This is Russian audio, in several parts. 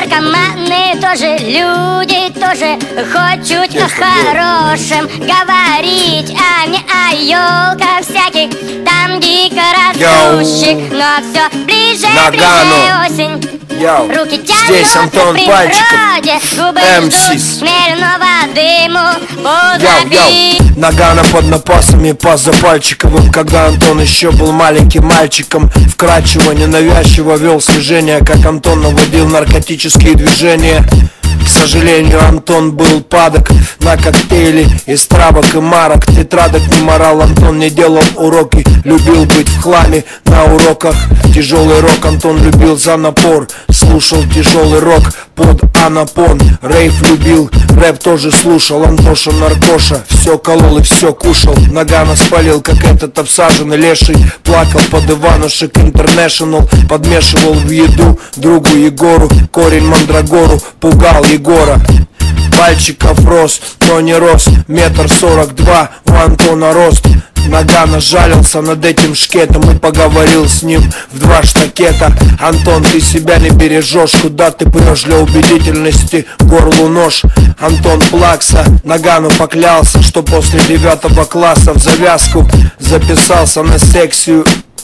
наркоманы тоже люди, тоже хоть чуть о хорошем говорить, а не о елках всяких, там дико растущих. Но все ближе, ближе осень. Руки здесь Антон к Пальчиков, губы ждут смиренного дыму подопить. Нагано под напасами, пас за Пальчиковым. Когда Антон еще был маленьким мальчиком, вкрадчиво, ненавязчиво вел слежение, как Антон наводил наркотические движения. К сожалению, Антон был падок на коктейли из травок и марок. Тетрадок не морал, Антон не делал уроки, любил быть в хламе на уроках. Тяжелый рок Антон любил за напор, слушал тяжелый рок под анапон. Рейв любил, рэп тоже слушал. Антоша наркоша, все колол и все кушал. Нагано спалил, как этот обсаженный леший. Плакал под Иванушек Интернешнл, подмешивал в еду другу Егору корень мандрагору, пугал Егора. Пальчиков рос, но не рос 1,42 м, у Антона рост. Нагано жалился над этим шкетом и поговорил с ним в 2 штакета. Антон, ты себя не бережешь, куда ты прешь для убедительности, горлу нож. Антон плакса, Нагану поклялся, что после 9 класса в завязку записался на секцию.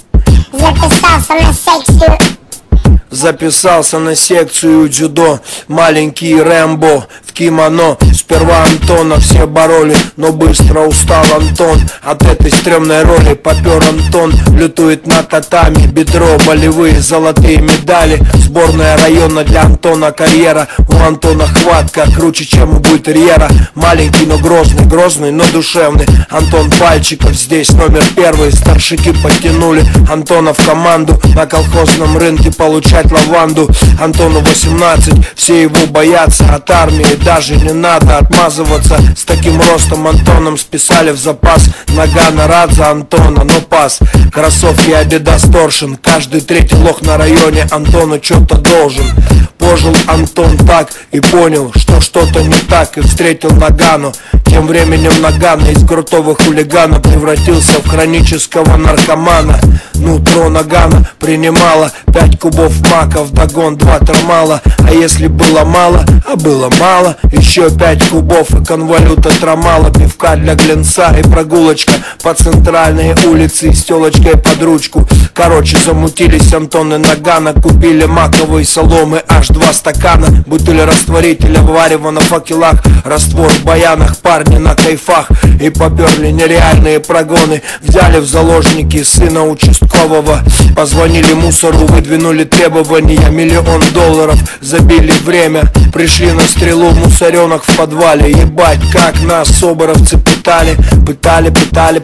Записался на секцию дзюдо. Маленький Рэмбо в кимоно. Сперва Антона все бороли, но быстро устал Антон от этой стрёмной роли. Попер Антон, лютует на татами. Бедро, болевые, золотые медали. Сборная района для Антона карьера. У Антона хватка круче, чем у бультерьера. Маленький, но грозный, грозный, но душевный. Антон Пальчиков здесь номер 1. Старшики подтянули Антона в команду. На колхозном рынке получать лаванду. Антону 18, все его боятся. От армии даже не надо отмазываться. С таким ростом Антоном списали в запас. Нагано рад за Антона, но пас. Кроссовки Adidas Torsion. Каждый третий лох на районе Антону что-то должен. Пожил Антон так и понял, что что-то не так, и встретил Нагану. Тем временем Нагано из крутого хулигана превратился в хронического наркомана. Нутро Нагано принимало 5 кубов мака, вдогон 2 термала. А если было мало, а было мало, еще 5 кубов и конвалюта трамала. Пивка для глинца и прогулочка по центральной улице с телочкой под ручку. Короче, замутились Антон и Нагано. Купили маковой соломы аж 2 стакана. Бутыль растворителя варева на факелах. Раствор в баянах, парни на кайфах. И поперли нереальные прогоны. Взяли в заложники сына участкового. Позвонили мусору, выдвинули требования. $1 миллион забили время. Пришли на стрелу в мусоренок в подвале. Ебать, как нас соборовцы пытали. Пытали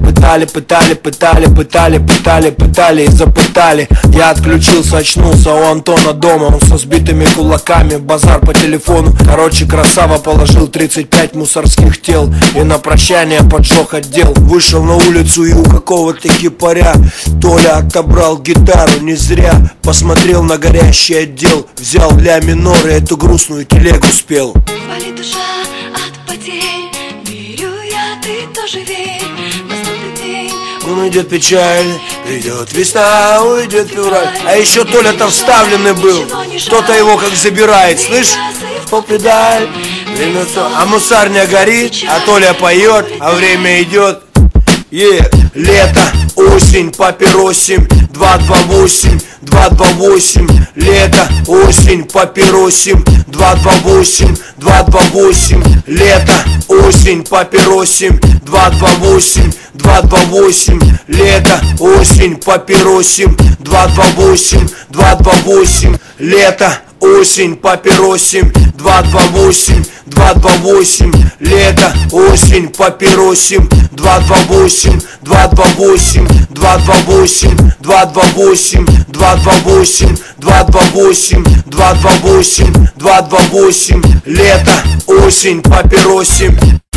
и запытали. Я отключился, очнулся у Антона дома. Он со сбитыми кулаками, базар по телефону. Короче, красава положил 35 мусорских тел и на прощание поджег отдел. Вышел на улицу и у какого-то кипаря Толя отобрал гитару не зря. Посмотрел на горящий отдел. Взял ля минор и эту грустную телегу спел. Болит душа от потерь, верю я, ты тоже верь. Наступит день, уйдет печаль, придет весна, уйдет февраль. А еще Толя-то вставленный был. Кто-то его как забирает, слышь? В педаль. А мусарня горит, а Толя поет, а время идет. Лето, осень, папиросим, 228, 228. Лето, осень, папиросим, 228, 228. Лето, осень, папиросим, 228, 228. Лето, осень, папиросим, 228, 228. Лето, осень, папиросим, 228, 228. Лето, осень, папиросим, 228, 228, 228, 228, 228, 228, 228, 228. Лето, осень, папиросим.